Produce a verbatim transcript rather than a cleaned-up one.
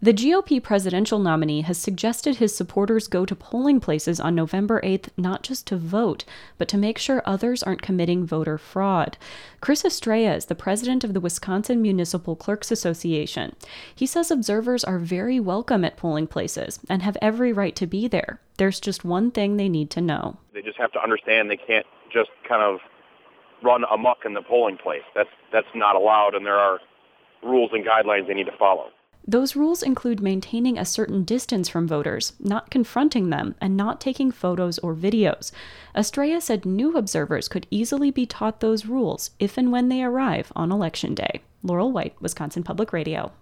The G O P presidential nominee has suggested his supporters go to polling places on November eighth not just to vote, but to make sure others aren't committing voter fraud. Chris Estrella is the president of the Wisconsin Municipal Clerks Association. He says observers are very welcome at polling places and have every right to be there. There's just one thing they need to know. They just have to understand they can't just kind of run amok in the polling place. That's, that's not allowed, and there are rules and guidelines they need to follow. Those rules include maintaining a certain distance from voters, not confronting them, and not taking photos or videos. Estrella said new observers could easily be taught those rules if and when they arrive on Election Day. Laurel White, Wisconsin Public Radio.